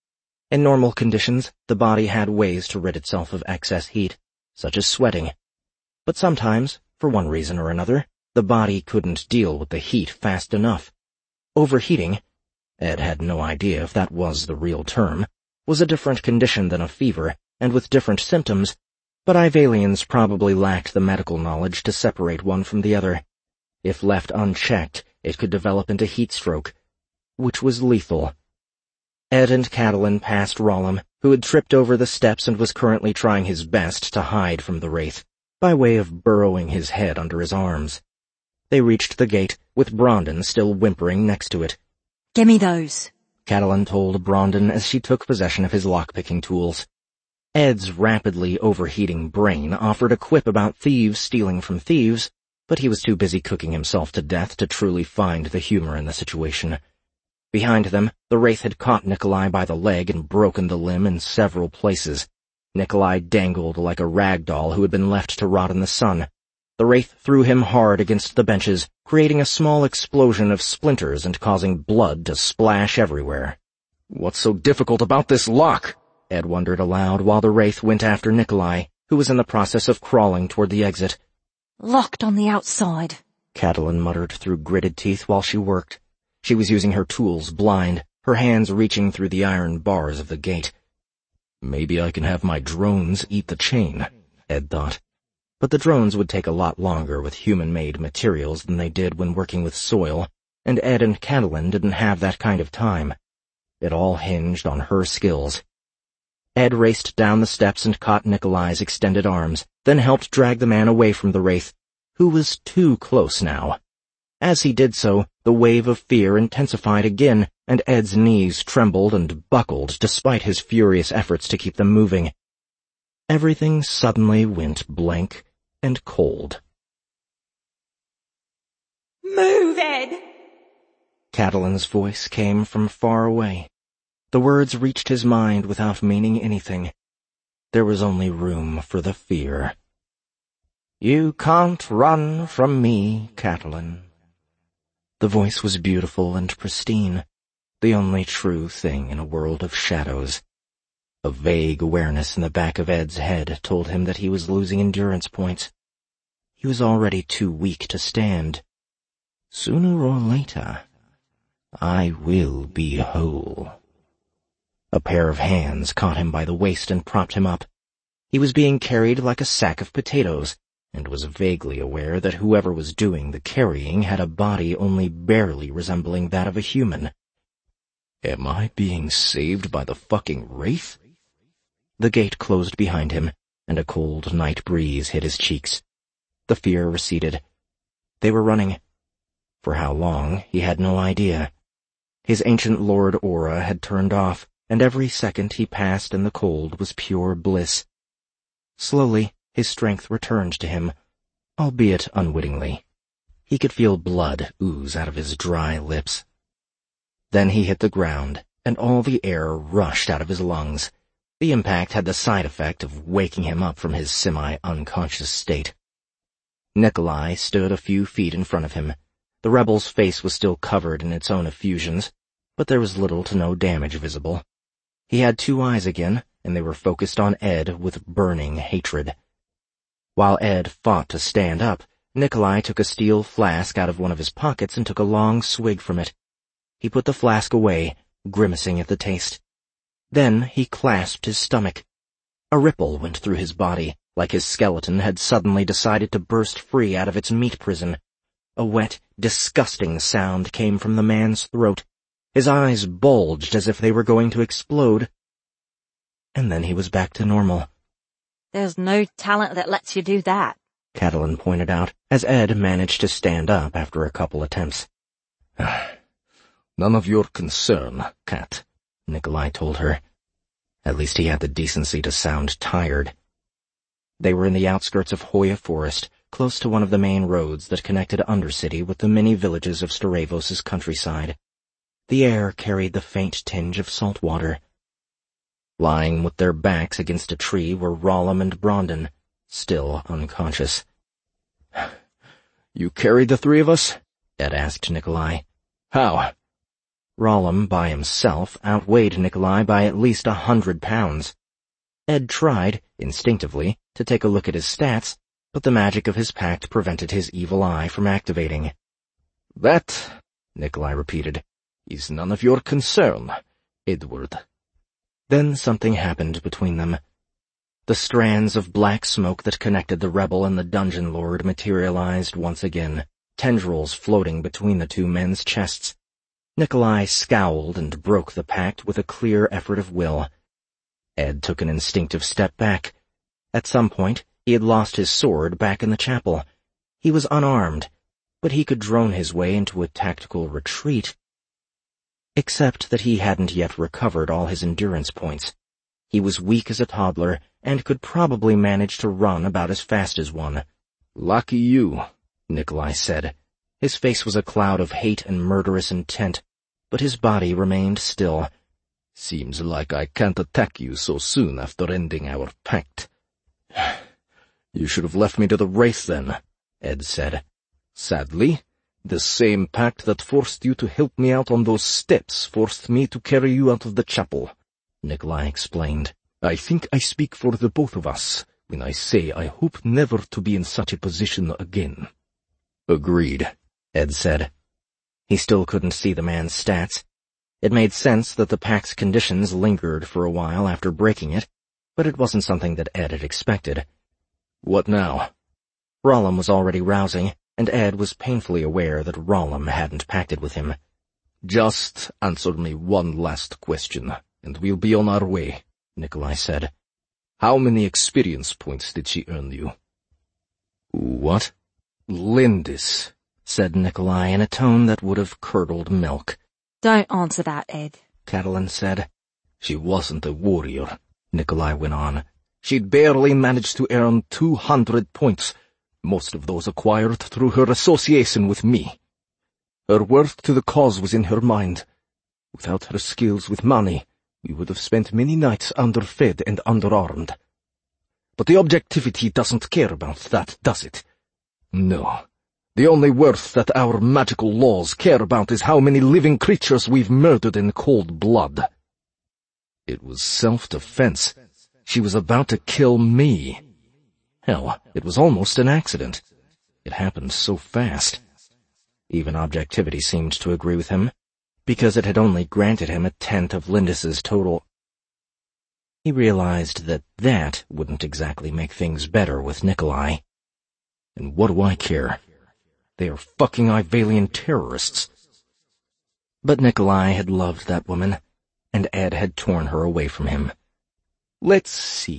In normal conditions, the body had ways to rid itself of excess heat, such as sweating. But sometimes, for one reason or another, the body couldn't deal with the heat fast enough. Overheating, Ed had no idea if that was the real term, was a different condition than a fever, and with different symptoms, but Ivalians probably lacked the medical knowledge to separate one from the other. If left unchecked, it could develop into heat stroke, which was lethal. Ed and Catelyn passed Rollum, who had tripped over the steps and was currently trying his best to hide from the wraith, by way of burrowing his head under his arms. They reached the gate, with Brandon still whimpering next to it. Give me those, Catelyn told Brandon as she took possession of his lockpicking tools. Ed's rapidly overheating brain offered a quip about thieves stealing from thieves, but he was too busy cooking himself to death to truly find the humor in the situation. Behind them, the wraith had caught Nikolai by the leg and broken the limb in several places. Nikolai dangled like a rag doll who had been left to rot in the sun. The wraith threw him hard against the benches, creating a small explosion of splinters and causing blood to splash everywhere. What's so difficult about this lock? Ed wondered aloud while the wraith went after Nikolai, who was in the process of crawling toward the exit. Locked on the outside, Catelyn muttered through gritted teeth while she worked. She was using her tools blind, her hands reaching through the iron bars of the gate. Maybe I can have my drones eat the chain, Ed thought. But the drones would take a lot longer with human-made materials than they did when working with soil, and Ed and Catelyn didn't have that kind of time. It all hinged on her skills. Ed raced down the steps and caught Nikolai's extended arms, then helped drag the man away from the wraith, who was too close now. As he did so, the wave of fear intensified again, and Ed's knees trembled and buckled despite his furious efforts to keep them moving. Everything suddenly went blank and cold. Move, Ed! Catelyn's voice came from far away. The words reached his mind without meaning anything. There was only room for the fear. You can't run from me, Catelyn. The voice was beautiful and pristine, the only true thing in a world of shadows. A vague awareness in the back of Ed's head told him that he was losing endurance points. He was already too weak to stand. Sooner or later, I will be whole. A pair of hands caught him by the waist and propped him up. He was being carried like a sack of potatoes, and was vaguely aware that whoever was doing the carrying had a body only barely resembling that of a human. Am I being saved by the fucking Wraith? The gate closed behind him, and a cold night breeze hit his cheeks. The fear receded. They were running. For how long, he had no idea. His ancient lord aura had turned off, and every second he passed in the cold was pure bliss. Slowly, his strength returned to him, albeit unwittingly. He could feel blood ooze out of his dry lips. Then he hit the ground, and all the air rushed out of his lungs. The impact had the side effect of waking him up from his semi-unconscious state. Nikolai stood a few feet in front of him. The rebel's face was still covered in its own effusions, but there was little to no damage visible. He had two eyes again, and they were focused on Ed with burning hatred. While Ed fought to stand up, Nikolai took a steel flask out of one of his pockets and took a long swig from it. He put the flask away, grimacing at the taste. Then he clasped his stomach. A ripple went through his body, like his skeleton had suddenly decided to burst free out of its meat prison. A wet, disgusting sound came from the man's throat. His eyes bulged as if they were going to explode. And then he was back to normal. There's no talent that lets you do that, Catelyn pointed out, as Ed managed to stand up after a couple attempts. None of your concern, Cat, Nikolai told her. At least he had the decency to sound tired. They were in the outskirts of Hoya Forest, close to one of the main roads that connected Undercity with the many villages of Staravos' countryside. The air carried the faint tinge of salt water. Lying with their backs against a tree were Rollum and Brondon, still unconscious. You carried the three of us? Ed asked Nikolai. How? Rollum by himself outweighed Nikolai by at least a hundred pounds. Ed tried, instinctively, to take a look at his stats, but the magic of his pact prevented his evil eye from activating. That, Nikolai repeated, is none of your concern, Edward. Then something happened between them. The strands of black smoke that connected the rebel and the dungeon lord materialized once again, tendrils floating between the two men's chests. Nikolai scowled and broke the pact with a clear effort of will. Ed took an instinctive step back. At some point, he had lost his sword back in the chapel. He was unarmed, but he could drone his way into a tactical retreat. Except that he hadn't yet recovered all his endurance points. He was weak as a toddler, and could probably manage to run about as fast as one. Lucky you, Nikolai said. His face was a cloud of hate and murderous intent, but his body remained still. Seems like I can't attack you so soon after ending our pact. You should have left me to the Wraith then, Ed said. Sadly, the same pact that forced you to help me out on those steps forced me to carry you out of the chapel, Nikolai explained. I think I speak for the both of us when I say I hope never to be in such a position again. Agreed, Ed said. He still couldn't see the man's stats. It made sense that the pact's conditions lingered for a while after breaking it, but it wasn't something that Ed had expected. What now? Rollum was already rousing, and Ed was painfully aware that Rollum hadn't pacted with him. Just answer me one last question, and we'll be on our way, Nikolai said. How many experience points did she earn you? What? Lindis, said Nikolai in a tone that would have curdled milk. Don't answer that, Ed, Catelyn said. She wasn't a warrior, Nikolai went on. She'd barely managed to earn two hundred points, most of those acquired through her association with me. Her worth to the cause was in her mind. Without her skills with money, we would have spent many nights underfed and underarmed. But the objectivity doesn't care about that, does it? No. The only worth that our magical laws care about is how many living creatures we've murdered in cold blood. It was self-defense. She was about to kill me. Hell, it was almost an accident. It happened so fast. Even objectivity seemed to agree with him, because it had only granted him a tenth of Lindis's total. He realized that that wouldn't exactly make things better with Nikolai. And what do I care? They are fucking Ivalian terrorists. But Nikolai had loved that woman, and Ed had torn her away from him. Let's see.